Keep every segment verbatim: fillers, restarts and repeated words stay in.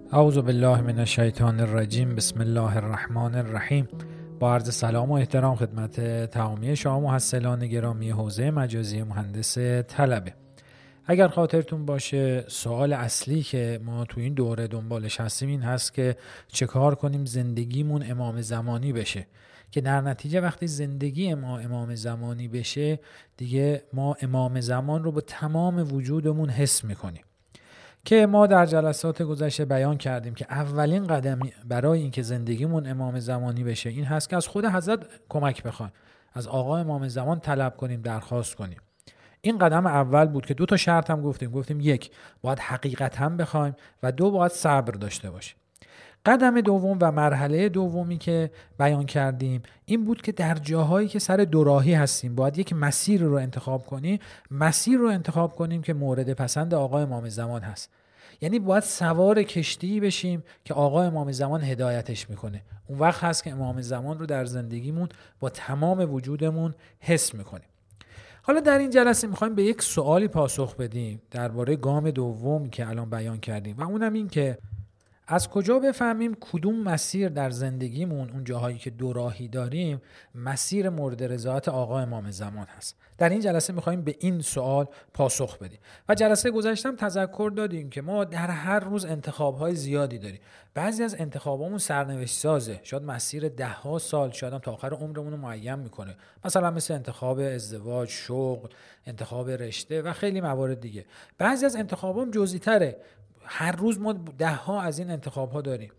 اعوذ بالله من الشیطان الرجیم. بسم الله الرحمن الرحیم. با عرض سلام و احترام خدمت تمامی شما محصلان گرامی حوزه مجازی مهندس طلبه. اگر خاطرتون باشه سوال اصلی که ما تو این دوره دنبالش هستیم این هست که چه کار کنیم زندگیمون امام زمانی بشه، که در نتیجه وقتی زندگی ما امام زمانی بشه دیگه ما امام زمان رو با تمام وجودمون حس میکنیم. که ما در جلسات گذشته بیان کردیم که اولین قدم برای اینکه زندگیمون امام زمانی بشه این هست که از خود حضرت کمک بخوایم، از آقا امام زمان طلب کنیم، درخواست کنیم. این قدم اول بود که دو تا شرط هم گفتیم. گفتیم یک، باید حقیقت هم بخوایم و دو، باید صبر داشته باشیم. قدم دوم و مرحله دومی که بیان کردیم این بود که در جاهایی که سر دوراهی هستیم باید یک مسیر رو انتخاب کنیم. مسیر رو انتخاب کنیم که مورد پسند آقا امام زمان هست. یعنی باید سوار کشتی بشیم که آقا امام زمان هدایتش میکنه. اون وقت هست که امام زمان رو در زندگیمون با تمام وجودمون حس میکنیم. حالا در این جلسه میخوایم به یک سوالی پاسخ بدیم درباره گام دوم که الان بیان کردیم و اونم این که از کجا بفهمیم کدوم مسیر در زندگیمون، اون جاهایی که دوراهی داریم، مسیر مورد رضایت آقا امام زمان هست. در این جلسه میخوایم به این سوال پاسخ بدیم. و جلسه گذشته هم تذکر دادیم که ما در هر روز انتخاب‌های زیادی داریم. بعضی از انتخابامون سرنوشت سازه، شاید مسیر ده ها سال، شاید هم تا آخر عمرمون رو معین میکنه. مثلا مثل انتخاب ازدواج، شغل، انتخاب رشته و خیلی موارد دیگه. بعضی از انتخابام جزئی تره، هر روز ما ده ها از این انتخاب ها داریم.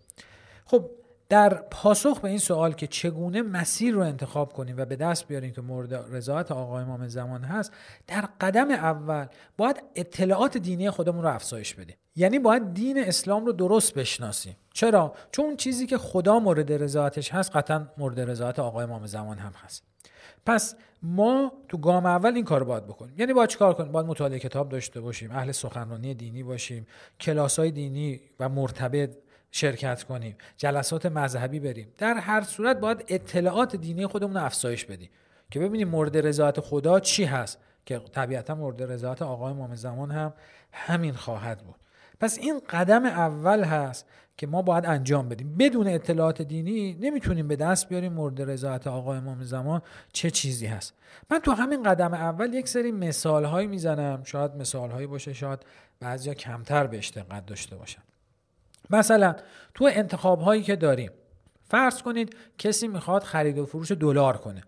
خب در پاسخ به این سوال که چگونه مسیر رو انتخاب کنیم و به دست بیاریم که مورد رضایت آقا امام زمان هست، در قدم اول باید اطلاعات دینی خودمون رو افزایش بدیم. یعنی باید دین اسلام رو درست بشناسیم. چرا؟ چون اون چیزی که خدا مورد رضایتش هست قطعا مورد رضایت آقا امام زمان هم هست. پس ما تو گام اول این کارو باید بکنیم. یعنی باید چیکار کنیم؟ باید مطالعه کتاب داشته باشیم، اهل سخنرانی دینی باشیم، کلاس‌های دینی و مرتبط شرکت کنیم، جلسات مذهبی بریم. در هر صورت باید اطلاعات دینی خودمون رو افزایش بدیم که ببینیم مورد رضایت خدا چی هست، که طبیعتا مورد رضایت آقا امام زمان هم همین خواهد بود. پس این قدم اول هست که ما باید انجام بدیم. بدون اطلاعات دینی نمیتونیم به دست بیاریم مورد رضایت آقا امام زمان چه چیزی هست. من تو همین قدم اول یک سری مثال‌هایی میزنم، شاید مثال‌هایی باشه، شاید بعضیا کمتر بهش دقت داشته باشن. مثلا تو انتخاب‌هایی که داریم، فرض کنید کسی میخواد خرید و فروش دلار کنه،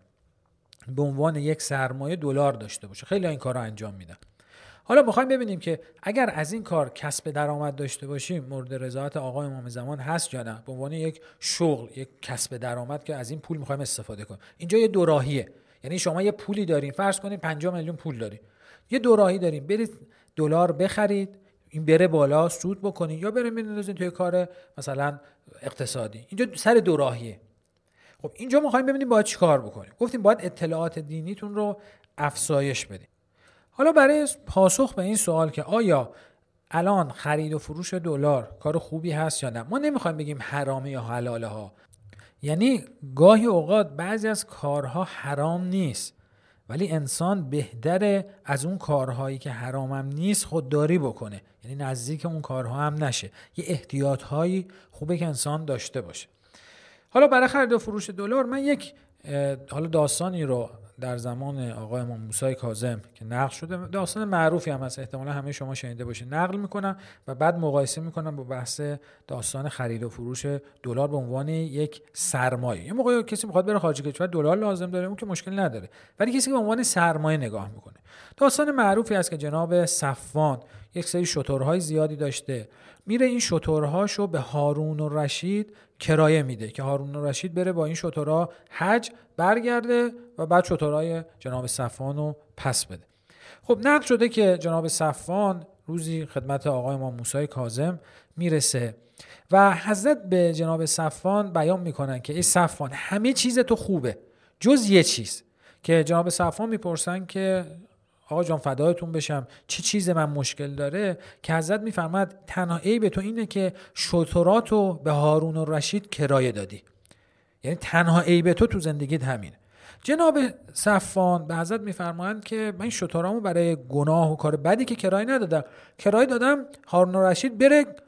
به عنوان یک سرمایه دلار داشته باشه. خیلی این کارو انجام میدن. حالا میخوایم ببینیم که اگر از این کار کسب درآمد داشته باشیم مورد رضایت آقا امام زمان هست یا نه، به عنوان یک شغل، یک کسب درآمد که از این پول میخوایم استفاده کنیم. اینجا یه دوراهیه. یعنی شما یه پولی دارین، فرض کنید پنجاه میلیون پول دارین، یه دوراهی دارین، برید دلار بخرید، این بره بالا سود بکنین، یا برید بندازین توی کار مثلا اقتصادی. اینجا سر دوراهیه. خب اینجا میخوایم ببینیم باید چیکار بکنیم. گفتیم باید اطلاعات دینیتون رو افزایش بدین. حالا برای پاسخ به این سوال که آیا الان خرید و فروش دلار کار خوبی هست یا نه، ما نمیخوایم بگیم حرامه یا حلاله ها. یعنی گاهی اوقات بعضی از کارها حرام نیست، ولی انسان بهتره از اون کارهایی که حرام هم نیست خودداری بکنه، یعنی نزدیک اون کارها هم نشه. یه احتیاط هایی خوبه که انسان داشته باشه. حالا برای خرید و فروش دلار من یک حالا داستانی رو در زمان آقا امام موسی کاظم که نقل شده، داستان معروفی هم هست، احتمالا همه شما شنیده باشید، نقل میکنم و بعد مقایسه میکنم با بحث داستان خرید و فروش دلار به عنوان یک سرمایه. یه موقع کسی میخواد بره خارج کشور دلار لازم داره، اون که مشکل نداره، ولی کسی که به عنوان سرمایه نگاه میکنه. داستان معروفی است که جناب صفوان یک سری شترهای زیادی داشته، میره این شترهاشو به هارون الرشید کرایه میده که هارون الرشید بره با این شترها حج برگرده و بعد شترهای جناب صفوان رو پس بده. خب نقل شده که جناب صفوان روزی خدمت آقای امام موسی کاظم میرسه و حضرت به جناب صفوان بیان میکنن که ای صفوان همه چیز تو خوبه جز یه چیز. که جناب صفوان میپرسن که آقا جان فدایتون بشم چه چیز من مشکل داره؟ که حضرت میفرماد تنها عیب تو اینه که شتراتو به هارون الرشید کرایه دادی. یعنی تنها عیب تو تو زندگیت همینه. جناب صفوان به حضرت میفرمایند که من شترامو برای گناه و کار بدی که کرایه ندادم، کرایه دادم هارون الرشید بره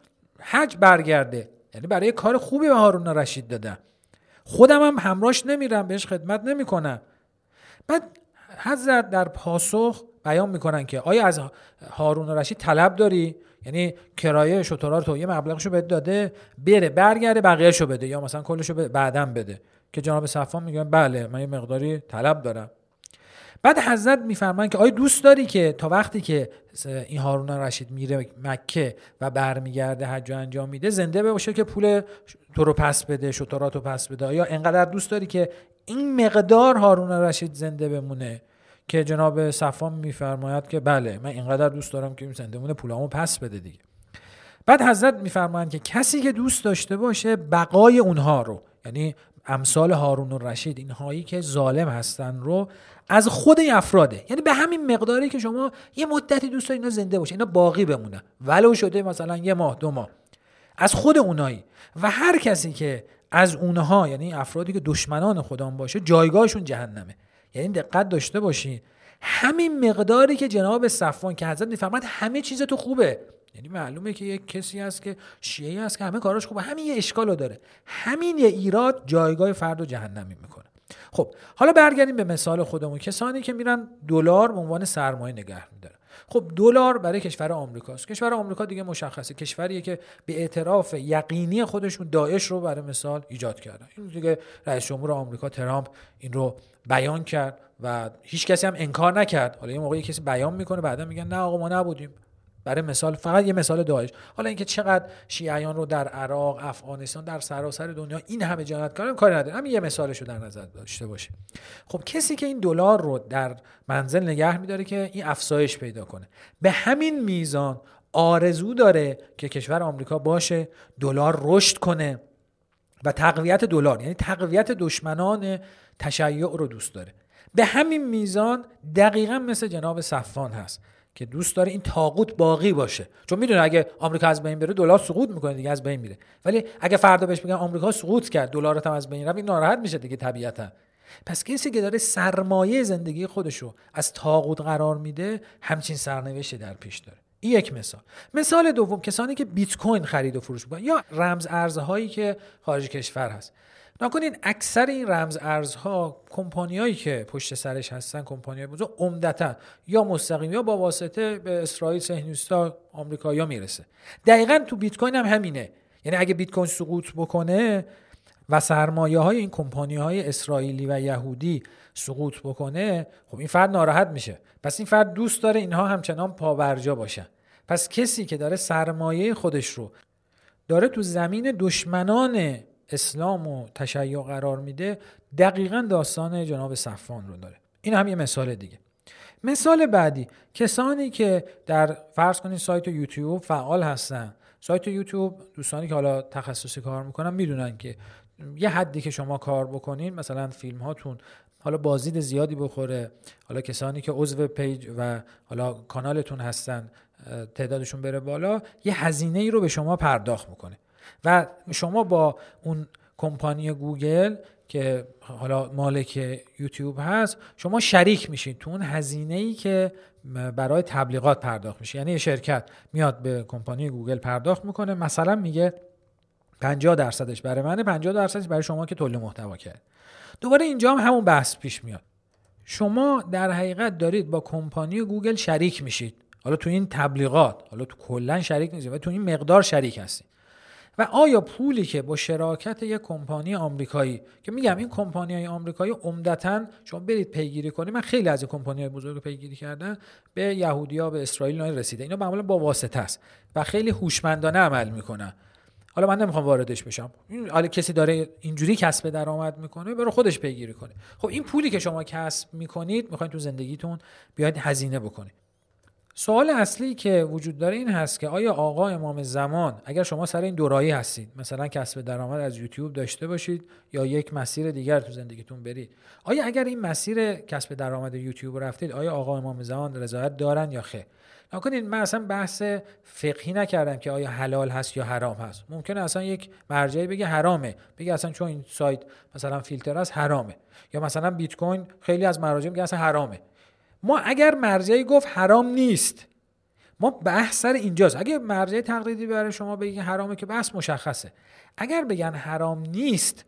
حج برگرده، یعنی برای کار خوبی به هارون رشید دادم، خودم هم همراهش نمیرم، بهش خدمت نمیکنم. بعد حضرت در پاسخ بیان میکنن که آیا از هارون رشید طلب داری؟ یعنی کرایه شترات تو یه مبلغشو بده داده، بره برگرده بقیه‌شو بده، یا مثلا کلشو بعداً بده. که جناب صفوان میگن بله من یه مقداری طلب دارم. بعد حضرت میفرمان که آیا دوست داری که تا وقتی که این هارون رشید میره مکه و برمیگرده حج انجام میده زنده باشه که پول تو رو پس بده، شترات رو پس بده؟ آیا انقدر دوست داری که این مقدار هارون رشید زنده بمونه؟ که جناب صفوان میفرماید که بله من اینقدر دوست دارم که این زنده مونه، پولامو پس بده دیگه. بعد حضرت میفرمایند که کسی که دوست داشته باشه بقای اونها رو، یعنی امثال هارون الرشید، اینهایی که ظالم هستن رو، از خود این افراده، یعنی به همین مقداری که شما یه مدتی دوست دارید اینا زنده باشه، اینا باقی بمونه، ولو شده مثلا یه ماه دو ماه، از خود اونایی. و هر کسی که از اونها، یعنی افرادی که دشمنان خودم باشه، جایگاهشون جهنمه. یعنی دقت داشته باشین همین مقداری که جناب صفوان که حضرت میفرماد همه چیز تو خوبه، یعنی معلومه که یک کسی هست که شیعی هست که همه کاراش خوبه، همین یه اشکالو داره، همین یه ایراد جایگاه فرد رو جهنمی میکنه. خب حالا برگردیم به مثال خودمون، کسانی که میرن دلار به عنوان سرمایه نگه میدارن. خب دلار برای کشور آمریکاست. کشور آمریکا دیگه مشخصه کشوریه که به اعتراف یقینی خودشون داعش رو برای مثال ایجاد کردن. این دیگه رئیس جمهور آمریکا ترامپ این رو بیان کرد و هیچ کسی هم انکار نکرد. حالا یه موقعی کسی بیان میکنه بعدا میگن نه آقا ما نبودیم. برای مثال فقط یه مثال داعش. حالا اینکه چقدر شیعیان رو در عراق، افغانستان، در سراسر دنیا این همه جنایت کردن کاری نداره، همین یه مثالش رو در نظر داشته باشه. خب کسی که این دلار رو در منزل نگه می‌داره که این افزایش پیدا کنه، به همین میزان آرزو داره که کشور آمریکا باشه، دلار رشد کنه و تقویت دلار، یعنی تقویت دشمنان تشیع رو دوست داره. به همین میزان دقیقاً مثل جناب صفوان هست که دوست داره این طاغوت باقی باشه، چون میدونه اگه آمریکا از بین بره دلار سقوط میکنه دیگه، از بین میره. ولی اگه فردا بهش بگن آمریکا سقوط کرد دلارت هم از بین رفت، این ناراحت میشه دیگه طبیعتا. پس کسی که داره سرمایه زندگی خودشو از طاغوت قرار میده همچین سرنوشتی در پیش داره. این یک مثال. مثال دوم کسانی که بیت کوین خرید و فروش میکنن یا رمز ارزهایی که خارج کشور هست. نکنین اکثر این رمز ارزها کمپانیایی که پشت سرش هستن، کمپانیای بزرگ، عمدتا یا مستقیم یا با واسطه به اسرائیل، صهیونیستا، آمریکایی‌ها میرسه. دقیقاً تو بیت کوین هم همینه. یعنی اگه بیت کوین سقوط بکنه و سرمایه‌های این کمپانی‌های اسرائیلی و یهودی سقوط بکنه، خب این فرد ناراحت میشه. پس این فرد دوست داره اینها همچنان پابرجا باشن. پس کسی که داره سرمایه خودش رو داره تو زمین دشمنان اسلام و تشیع قرار میده، دقیقاً داستان جناب صفوان رو داره. این هم یه مثال دیگه. مثال بعدی کسانی که در فرض کنید سایت یوتیوب فعال هستن. سایت یوتیوب دوستانی که حالا تخصصی کار میکنن میدونن که یه حدی که شما کار بکنین، مثلا فیلم هاتون حالا بازدید زیادی بخوره، حالا کسانی که عضو پیج و حالا کانالتون هستن تعدادشون بره بالا، یه هزینه ای رو به شما پرداخت میکنه و شما با اون کمپانی گوگل که حالا مالک یوتیوب هست شما شریک میشین تو اون هزینه‌ای که برای تبلیغات پرداخت میشه. یعنی یه شرکت میاد به کمپانی گوگل پرداخت میکنه، مثلا میگه پنجاه درصدش برای منه، پنجاه درصدش برای شما که تولید محتوا کرد. دوباره اینجا هم همون بحث پیش میاد. شما در حقیقت دارید با کمپانی گوگل شریک میشید، حالا تو این تبلیغات، حالا تو کلا شریک نیستید و تو این مقدار شریک هستید. و آیا پولی که با شراکت یک کمپانی آمریکایی، که میگم این کمپانی‌های آمریکایی عمدتاً شما برید پیگیری کنید، من خیلی از این کمپانی‌های بزرگ رو پیگیری کردم، به یهودی‌ها به اسرائیل رسیده، اینا معمولاً با واسطه است و خیلی هوشمندانه عمل میکنن. حالا من نمیخوام واردش بشم، این حالا کسی داره اینجوری کسب درآمد میکنه برای خودش پیگیری کنه. خب این پولی که شما کسب میکنید میخواین تو زندگیتون بیاید هزینه بکنید. سوال اصلی که وجود داره این هست که آیا آقا امام زمان، اگر شما سر این دورایی هستید، مثلا کسب درآمد از یوتیوب داشته باشید یا یک مسیر دیگر تو زندگیتون برید، آیا اگر این مسیر کسب درآمد یوتیوب رفتید، آیا آقا امام زمان رضایت دارن یا خیر؟ نکنید من اصلا بحث فقهی نکردم که آیا حلال هست یا حرام هست. ممکنه اصلا یک مرجعی بگه حرامه، بگه اصلا چون این سایت مثلا فیلتر است حرامه، یا مثلا بیت کوین خیلی از مراجع میگن اصلا حرامه. ما اگر مرجعی گفت حرام نیست، ما بحث سر اینجاست. اگه مرجع تقلیدی برای شما بگن حرامه که بحث مشخصه. اگر بگن حرام نیست،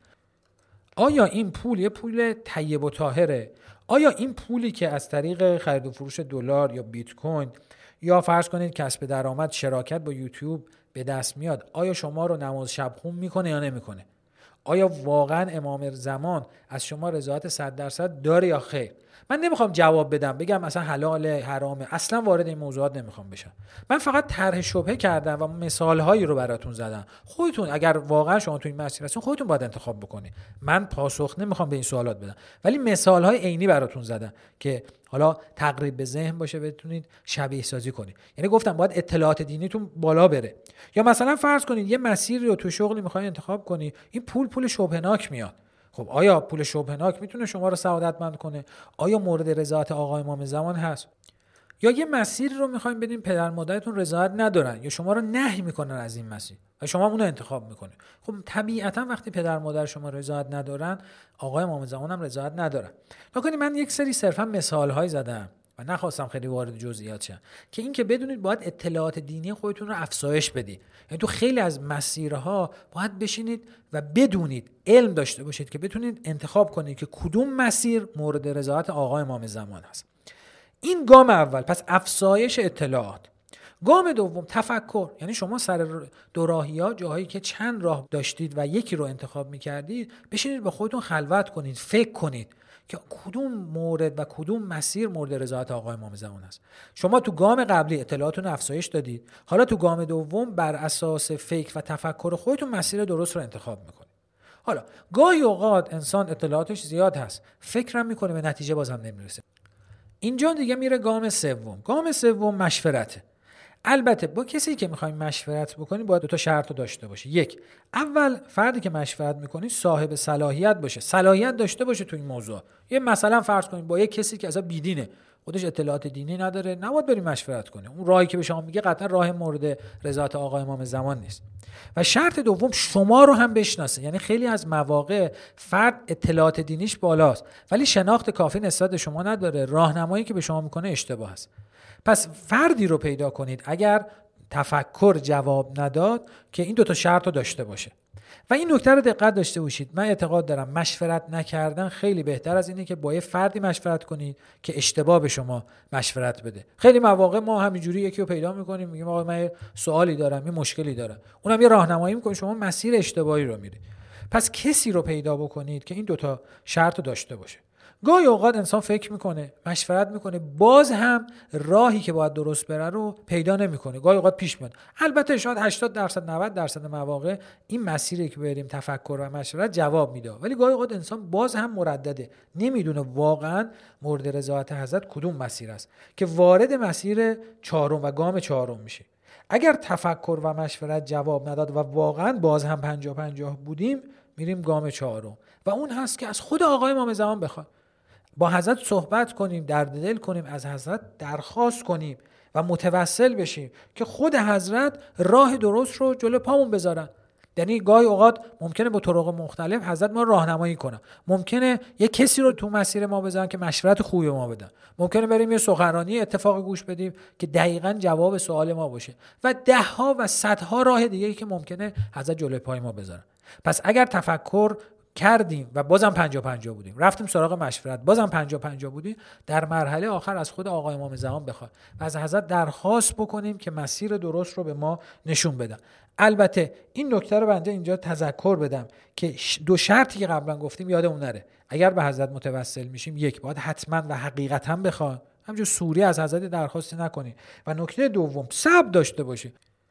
آیا این پول یه پول طیب و طاهره؟ آیا این پولی که از طریق خرید و فروش دلار یا بیت کوین یا فرض کنید کسب درآمد شراکت با یوتیوب به دست میاد، آیا شما رو نماز شب خون میکنه یا نمیکنه؟ آیا واقعا امام زمان از شما رضایت صد درصد داره یا خیر؟ من نمیخوام جواب بدم بگم مثلا حلال حرامه، اصلا وارد این موضوعات نمیخوام بشم. من فقط طرح شبهه کردم و مثالهایی رو براتون زدم. خودتون اگر واقعا شما تو این مسیر هستین خودتون باید انتخاب بکنید. من پاسخ نمیخوام به این سوالات بدم، ولی مثالهای عینی براتون زدم که حالا تقریب به ذهن باشه، بتونید شبیه سازی کنید. یعنی گفتم باید اطلاعات دینیتون بالا بره. یا مثلا فرض کنید یه مسیری رو تو شغلی میخواید انتخاب کنی، این پول پول شبهه‌ناک میاد. خب آیا پول شبهه‌ناک میتونه شما رو سعادتمند کنه؟ آیا مورد رضایت آقا امام زمان هست؟ یا یه مسیر رو میخوایم بدیم پدر مادرتون رضایت ندارن یا شما رو نهی میکنن از این مسیر و شما اون رو انتخاب میکنید. خب طبیعتا وقتی پدر مادر شما رضایت ندارن، آقا امام زمان هم رضایت ندارن. نکنید من یک سری صرفا مثال های زدم و نخواستم خیلی وارد جزئیات شم که این که بدونید باید اطلاعات دینی خودتون رو افزایش بدید. یعنی تو خیلی از مسیرها باید بشینید و بدونید، علم داشته باشید که بتونید انتخاب کنید که کدوم مسیر مورد رضایت آقا امام زمان هست. این گام اول، پس افزایش اطلاعات. گام دوم تفکر، یعنی شما سر دوراهی‌ها جاهایی که چند راه داشتید و یکی رو انتخاب می‌کردید، بشینید با خودتون خلوت کنید، فکر کنید که کدوم مورد و کدوم مسیر مورد رضایت آقا امام زمان است. شما تو گام قبلی اطلاعاتون افزایش دادید، حالا تو گام دوم بر اساس فکر و تفکر خودتون مسیر درست رو انتخاب میکنید. حالا گاهی اوقات انسان اطلاعاتش زیاد هست، فکرم میکنه به نتیجه بازم نمیرسه. اینجا دیگه میره گام سوم. گام سوم مشورته. البته با کسی که میخوایم مشورت بکنیم باید دو تا شرط رو داشته باشه. یک، اول فردی که مشورت میکنی صاحب صلاحیت باشه، صلاحیت داشته باشه تو این موضوع. یه مثلا فرض کنیم با یک کسی که اصلا بیدینه، خودش اطلاعات دینی نداره، نباید بریم مشورت کنیم. اون راهی که به شما میگه قطعا راه مورد رضایت آقا امام زمان نیست. و شرط دوم شما رو هم بشناسه. یعنی خیلی از مواقع فرد اطلاعات دینیش بالاست ولی شناخت کافی نسبت به شما نداره، راهنمایی که به شما میکنه اشتباه است. پس فردی رو پیدا کنید اگر تفکر جواب نداد که این دو تا شرط رو داشته باشه. و این نکته رو دقت داشته باشید. من اعتقاد دارم مشورت نکردن خیلی بهتر از اینه که با یه فردی مشورت کنید که اشتباه به شما مشورت بده. خیلی مواقع ما همینجوری یکی رو پیدا میکنیم، میگیم آقا من یه سوالی دارم، یه مشکلی دارم، اونم یه راهنمایی میکنه، شما مسیر اشتباهی رو میرید. پس کسی رو پیدا بکنید که این دو تا شرط رو داشته باشه. گاهی اوقات انسان فکر میکنه، مشورت میکنه، باز هم راهی که باید درست بره رو پیدا نمیکنه. گاهی اوقات پیش میاد. البته شاید هشتاد درصد نود درصد مواقع این مسیری که بریم تفکر و مشورت جواب میده، ولی گاهی اوقات انسان باز هم مردده، نمیدونه واقعا مورد رضایت حضرت کدوم مسیر است که وارد مسیر چهارم و گام چهارم میشه. اگر تفکر و مشورت جواب نداد و واقعا باز هم پنجاه پنجاه بودیم، میریم گام چهارم و اون هست که از خود آقای امام زمان بخواد، با حضرت صحبت کنیم، درد دل کنیم، از حضرت درخواست کنیم و متوسل بشیم که خود حضرت راه درست رو جلو پامون بذارن. یعنی گاهی اوقات ممکنه با طرق مختلف حضرت ما راهنمایی کنن. ممکنه یه کسی رو تو مسیر ما بذارن که مشورت خوبی ما بدن. ممکنه بریم یه سخنرانی اتفاقی گوش بدیم که دقیقاً جواب سوال ما باشه و ده ها و صدها راه دیگه‌ای که ممکنه حضرت جلوی پای ما بذارن. پس اگر تفکر کردیم و بازم پنجاه پنجاه بودیم، رفتیم سراغ مشورت بازم پنجاه پنجاه بودیم، در مرحله آخر از خود آقا امام زمان بخوایم و از حضرت درخواست بکنیم که مسیر درست رو به ما نشون بدن. البته این نکته رو بنده اینجا تذکر بدم که دو شرطی که قبلا گفتیم یادمون نره. اگر به حضرت متوسل میشیم، یک، باید حتما و حقیقتا بخوایم، همینجور سوری از حضرت درخواست نکنیم، و نکته دوم صبر داشته باشیم.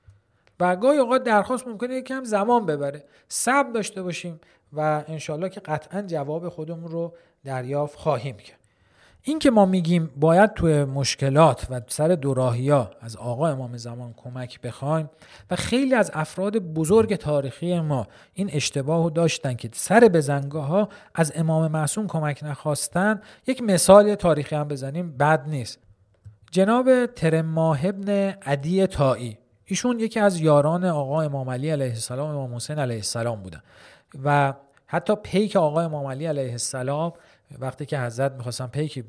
و گاهی اوقات درخواست ممکنه یکم زمان ببره، صبر داشته باشیم و انشالله که قطعا جواب خودمون رو دریافت خواهیم کرد. این که ما میگیم باید توی مشکلات و سر دوراهی‌ها از آقا امام زمان کمک بخوایم و خیلی از افراد بزرگ تاریخی ما این اشتباهو داشتن که سر بزنگاه‌ها از امام معصوم کمک نخواستن، یک مثال تاریخی هم بزنیم بد نیست. جناب ترماه ابن عدی طائی، ایشون یکی از یاران آقا امام علی علیه السلام و امام حسین علیه السلام بودن و حتی پیک آقا امام علی علیه السلام وقتی که حضرت میخواستن پیک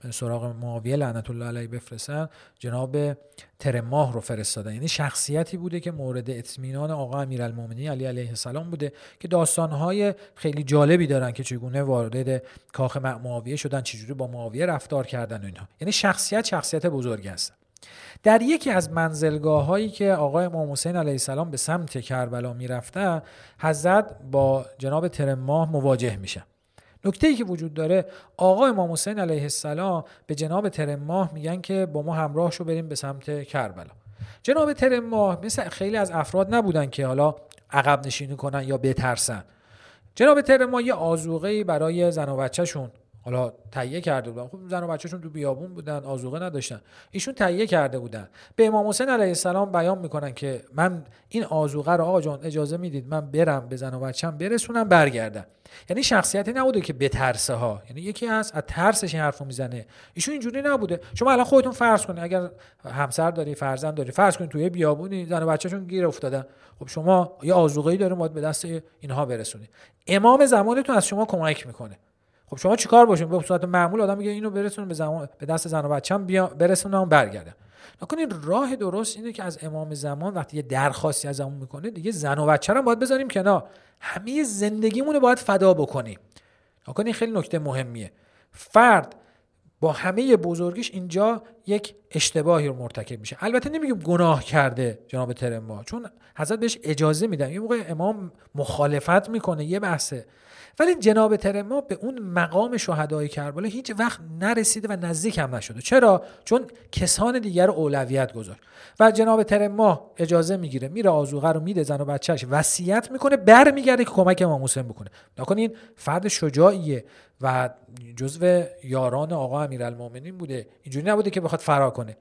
سراغ معاویه لعنت الله علیه بفرستن، جناب ترماه رو فرستادن. یعنی شخصیتی بوده که مورد اطمینان آقا امیرالمومنین علی علیه السلام بوده که داستان‌های خیلی جالبی دارن که چگونه وارد کاخ معاویه شدن، چجوری با معاویه رفتار کردن و اینها. یعنی شخصیت شخصیت بزرگی هست. در یکی از منزلگاه‌هایی که آقا امام حسین علیه السلام به سمت کربلا میرفته، حضرت با جناب ترماه مواجه میشه. نکته‌ای که وجود داره، آقا امام حسین علیه السلام به جناب ترماه میگن که با ما همراه شو بریم به سمت کربلا. جناب ترماه مثل خیلی از افراد نبودن که حالا عقب نشینی کنن یا بترسن. جناب ترماه یه آذوقه‌ای برای زن و بچه‌شون حالا تهیه کرده بودن. خب زن و بچه‌شون تو بیابون بودن، آذوقه نداشتن، ایشون تهیه کرده بودن. به امام حسین علیه السلام بیان میکنن که من این آذوقه رو آقا جان اجازه میدید من برم به زن و بچه‌م برسونم برگردم. یعنی شخصیتی نبوده که بترسه ها، یعنی یکی از از ترسش این حرفو میزنه. ایشون اینجوری نبوده. شما الان خودتون فرض کنید اگر همسر داری، فرزند داری، فرض کنید توی بیابونی زن و بچه‌شون گیر افتادن، خب شما یه آذوقه‌ای دارید باید به دست اینها برسونید. امام زمانتون از شما کمک میکنه. خب شما چیکار باشین؟ به صورت معمول آدم میگه اینو برسونم به زمان به دست زن و بچه‌م بیا برسونم برگردم. نکنین راه درست اینه که از امام زمان وقتی یه درخواستی از همون میکنه، دیگه زن و بچه رو باید بذاریم کنار، همه زندگیمون رو باید فدا بکنیم. نکنین خیلی نکته مهمیه. فرد با همه بزرگیش اینجا یک اشتباهی رو مرتکب میشه. البته نمیگم گناه کرده جناب ترماه، چون حضرت بهش اجازه میدن. یه موقع امام مخالفت میکنه، یه بحثه، ولی جناب ترماه به اون مقام شهدای کربلا هیچ وقت نرسیده و نزدیک هم نشده. چرا؟ چون کسان دیگر اولویت گذاشت و جناب ترماه اجازه میگیره، میره آذوقه رو میده زن و بچه‌اش، وصیت میکنه، برمیگرده که کمک امام حسین بکنه. نکنین فرد شجاعیه و جزو یاران آقا امیرالمومنین بوده، اینجوری نبوده که بخواد فرار کنه.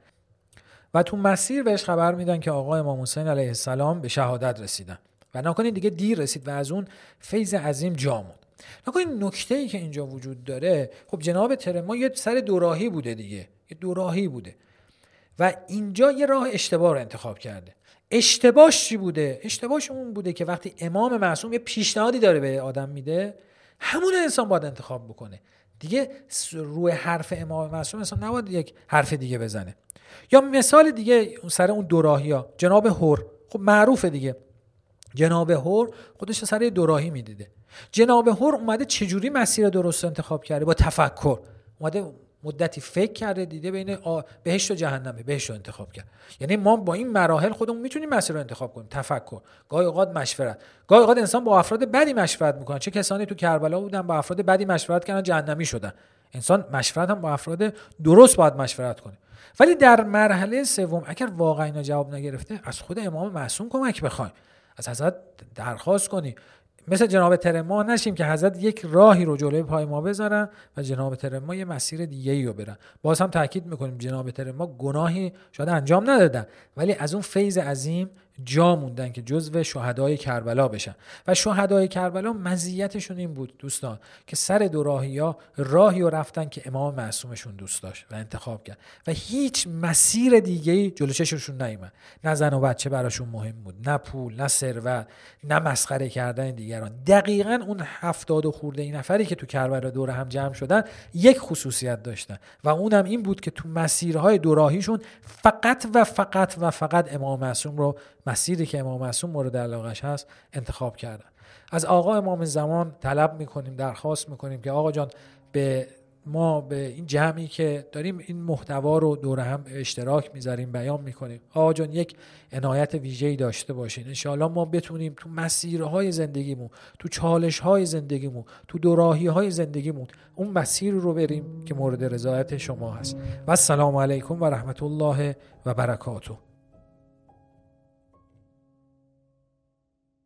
و تو مسیر بهش خبر میدن که آقا امام حسین علیه السلام به شهادت رسیدن و نکنین دیگه دیر رسید و از اون فیض عظیم جا موند. نکنین نکته‌ای که اینجا وجود داره، خب جناب ترماه یه سر دوراهی بوده دیگه، یه دوراهی بوده و اینجا یه راه اشتباه رو انتخاب کرده. اشتباهش چی بوده؟ اشتباهش اون بوده که وقتی امام معصوم یه پیشنهادی داره به آدم میده، همون انسان باید انتخاب بکنه. دیگه روی حرف امام معصوم انسان نباید یک حرف دیگه بزنه. یا مثال دیگه سر اون دوراهی‌ها، جناب هور، خب معروفه دیگه، جناب هور خودش سر دوراهی میدیده. جناب هور اومده چجوری مسیر درست انتخاب کرده؟ با تفکر اومده مدتی فکر کرده، دیده بین بهشت و جهنمه، بهشت رو انتخاب کرد. یعنی ما با این مراحل خودمون میتونیم مسیر رو انتخاب کنیم. تفکر، گاهی اوقات مشورت، گاهی اوقات انسان با افراد بدی مشورت میکنه. چه کسانی تو کربلا بودن با افراد بدی مشورت کردن جهنمی شدن. انسان مشورت هم با افراد درست باید مشورت کنه. ولی در مرحله سوم اگر واقعا اینا جواب نگرفته، از خود امام معصوم کمک بخوایم، از حضرت درخواست کنی. مثل جناب ترماه نشیم که حضرت یک راهی رو جلوی پای ما بذارن و جناب ترماه یه مسیر دیگه‌ای رو برن. باز هم تاکید میکنیم جناب ترماه گناهی شاید انجام ندادن، ولی از اون فیض عظیم جا موندن که جزو شهدای کربلا بشن. و شهدای کربلا مزیتشون این بود دوستان که سر دو راهیا راهی رو رفتن که امام معصومشون دوست داشت و انتخاب کرد و هیچ مسیر دیگه‌ای جلوی چشمشون نیومد. نه زن و بچه براشون مهم بود، نه پول، نه ثروت، نه مسخره کردن دیگران. دقیقاً اون هفتاد و خورده این نفری که تو کربلا دور هم جمع شدن یک خصوصیت داشتن و اونم این بود که تو مسیرهای دو راهیشون فقط و فقط و فقط امام معصوم رو، مسیری که امام معصوم مورد علاقش هست، انتخاب کردن. از آقا امام زمان طلب میکنیم، درخواست میکنیم که آقا جان به ما، به این جمعی که داریم این محتوا رو دور هم اشتراک میذاریم، بیان میکنیم، آقا جان یک عنایت ویژه‌ای داشته باشین. انشاءالله ما بتونیم تو مسیرهای زندگیمون، تو چالش‌های زندگیمون، تو دوراهی‌های زندگیمون اون مسیر رو بریم که مورد رضایت شما هست. و السلام علیکم و رحمت الله و برکاته.